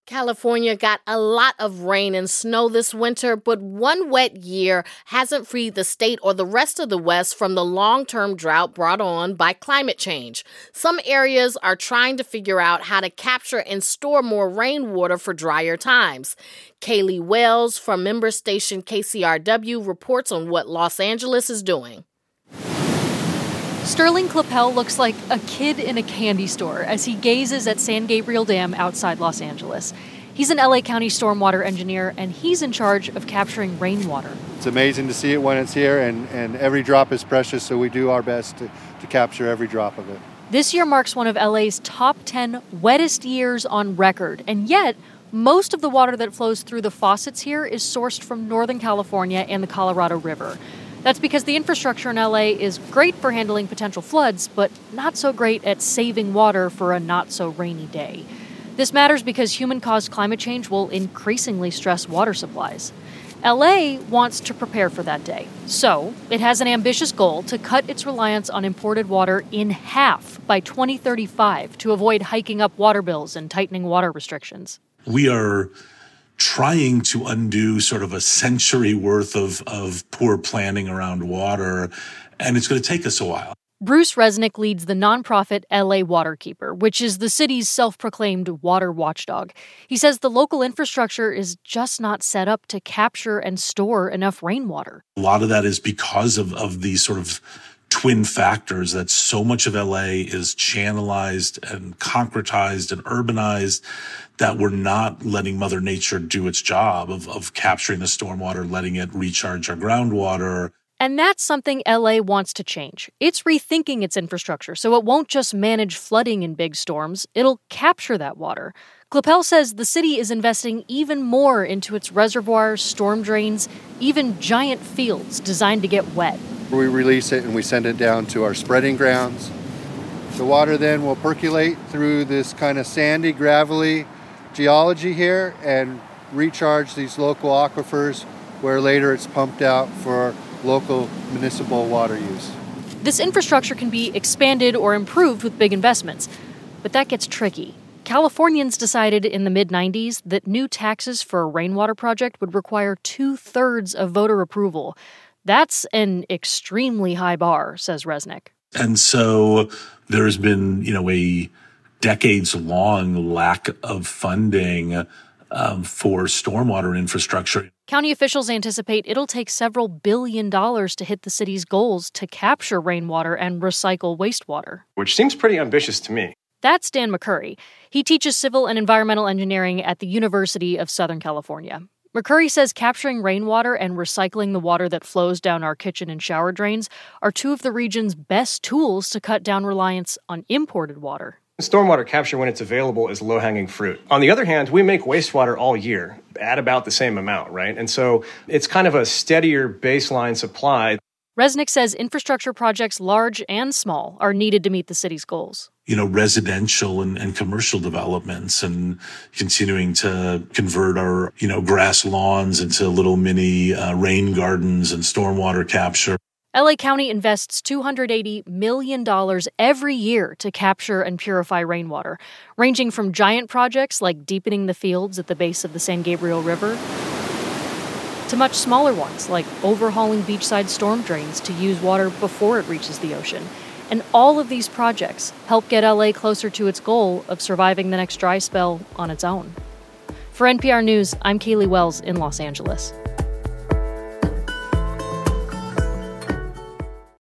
California got a lot of rain and snow this winter, but one wet year hasn't freed the state or the rest of the West from the long-term drought brought on by climate change. Some areas are trying to figure out how to capture and store more rainwater for drier times. Kaylee Wells from member station KCRW reports on what Los Angeles is doing. Sterling Clappel looks like a kid in a candy store as he gazes at San Gabriel Dam outside Los Angeles. He's an LA County stormwater engineer, and he's in charge of capturing rainwater. It's amazing to see it when it's here, and every drop is precious, so we do our best to capture every drop of it. This year marks one of LA's top 10 wettest years on record, and yet most of the water that flows through the faucets here is sourced from Northern California and the Colorado River. That's because the infrastructure in LA is great for handling potential floods, but not so great at saving water for a not-so-rainy day. This matters because human-caused climate change will increasingly stress water supplies. LA wants to prepare for that day, so it has an ambitious goal to cut its reliance on imported water in half by 2035 to avoid hiking up water bills and tightening water restrictions. We are trying to undo sort of a century worth of poor planning around water, and it's going to take us a while. Bruce Resnick leads the nonprofit LA Waterkeeper, which is the city's self-proclaimed water watchdog. He says the local infrastructure is just not set up to capture and store enough rainwater. A lot of that is because of these sort of twin factors that so much of LA is channelized and concretized and urbanized that we're not letting Mother Nature do its job of capturing the stormwater, letting it recharge our groundwater. And that's something LA wants to change. It's rethinking its infrastructure so it won't just manage flooding in big storms, it'll capture that water. Clappel says the city is investing even more into its reservoirs, storm drains, even giant fields designed to get wet. We release it and we send it down to our spreading grounds. The water then will percolate through this kind of sandy, gravelly geology here and recharge these local aquifers where later it's pumped out for local municipal water use. This infrastructure can be expanded or improved with big investments, but that gets tricky. Californians decided in the mid-90s that new taxes for a rainwater project would require 2/3 of voter approval. That's an extremely high bar, says Resnick. And so there's been, a decades-long lack of funding for stormwater infrastructure. County officials anticipate it'll take several $1 billion to hit the city's goals to capture rainwater and recycle wastewater. Which seems pretty ambitious to me. That's Dan McCurry. He teaches civil and environmental engineering at the University of Southern California. McCurry says capturing rainwater and recycling the water that flows down our kitchen and shower drains are two of the region's best tools to cut down reliance on imported water. Stormwater capture, when it's available, is low-hanging fruit. On the other hand, we make wastewater all year at about the same amount, right? And so it's kind of a steadier baseline supply. Resnick says infrastructure projects large and small are needed to meet the city's goals. Residential and commercial developments and continuing to convert our, grass lawns into little mini rain gardens and stormwater capture. LA County invests $280 million every year to capture and purify rainwater, ranging from giant projects like deepening the fields at the base of the San Gabriel River to much smaller ones like overhauling beachside storm drains to use water before it reaches the ocean. And all of these projects help get LA closer to its goal of surviving the next dry spell on its own. For NPR News, I'm Kaylee Wells in Los Angeles.